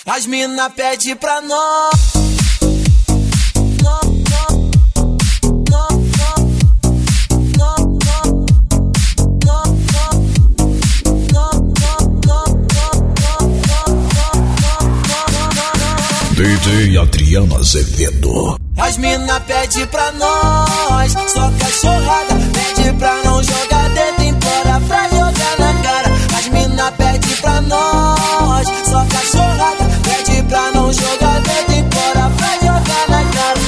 As mina pede pra nós. DJ Adriano Azevedo. As mina pede pra nós, só cachorrada. Pede pra não jogar dedo, implora pra jogar na cara. As mina pede pra nós, só cachorrada. Pede pra não jogar dedo, implora pra jogar na cara.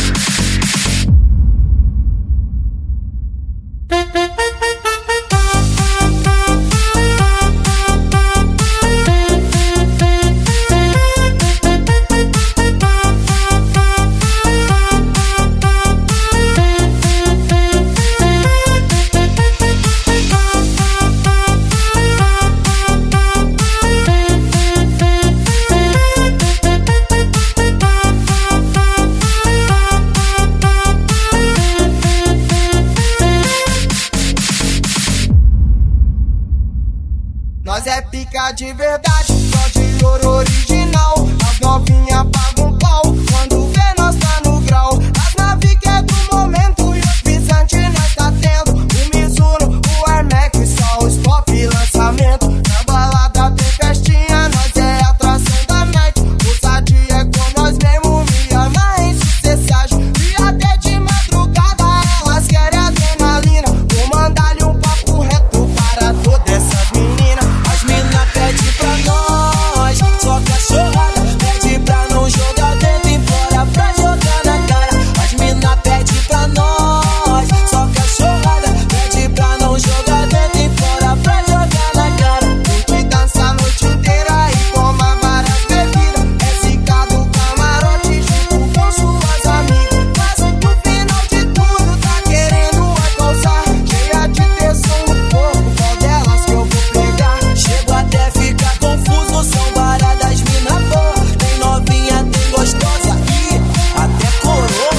Nós é pica de verdade, só de ouro original. As novinha pagam um pau, quando vê nós tá no grau. As naves que é do momento e os pisantes nós tá tendo. O Mizuno, o Air Max, só os top lançamento. Na balada tem festinha, nós é atração da night. Ousadia é com nós mesmo, me ama em sucessagem. E até de madrugada elas querem adrenalina. Vou mandar-lhe um papo reto para todas essas meninas. As mina pede pra nós, só cachorrada. Pede pra não jogar dentro, implora pra jogar na cara. As mina pede pra nós, só cachorrada. Pede pra não jogar dentro, implora pra jogar na cara. Curte dança a noite inteira e toma várias bebidas. É zica do camarote junto com suas amigas. Mas no final de tudo tá querendo é causar. Cheia de tesão no corpo, qual delas que eu vou pegar? Chego até ficar confuso, são baradas mina boa. Tem novinha, tem gostosa e até coroa.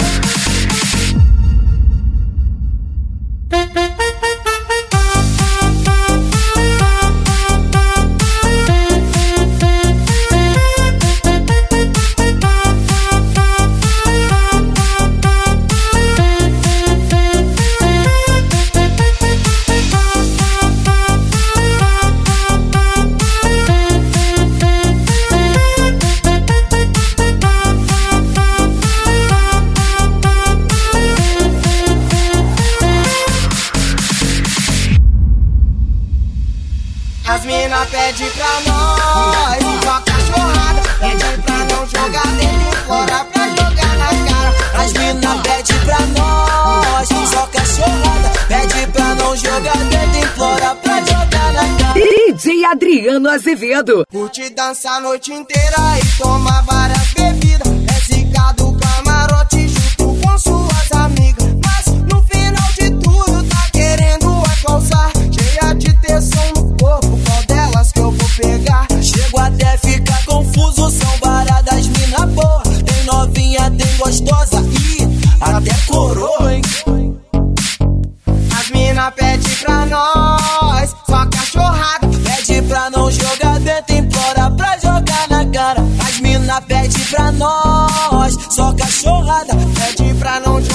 As mina pede pra nós, só cachorrada. Pede pra não jogar dentro, implora pra jogar na cara. As mina pede pra nós, só cachorrada. Pede pra não jogar dentro, implora pra jogar na cara. DJ Adriano Azevedo. Curte dança a noite inteira e toma várias bebidas. É zica do camarote junto com suas amigas. Mas no final de tudo tá querendo é causar. Cheia de tesão no corpo, qual delas que eu vou pegar? Chego até ficar confuso, são baradas mina boa. Tem novinha, tem gostosa e até coroa, hein? As mina pede pra nós, só cachorrada. Pede pra não jogar dentro, implora pra jogar na cara. As mina pede pra nós, só cachorrada. Pede pra não jogar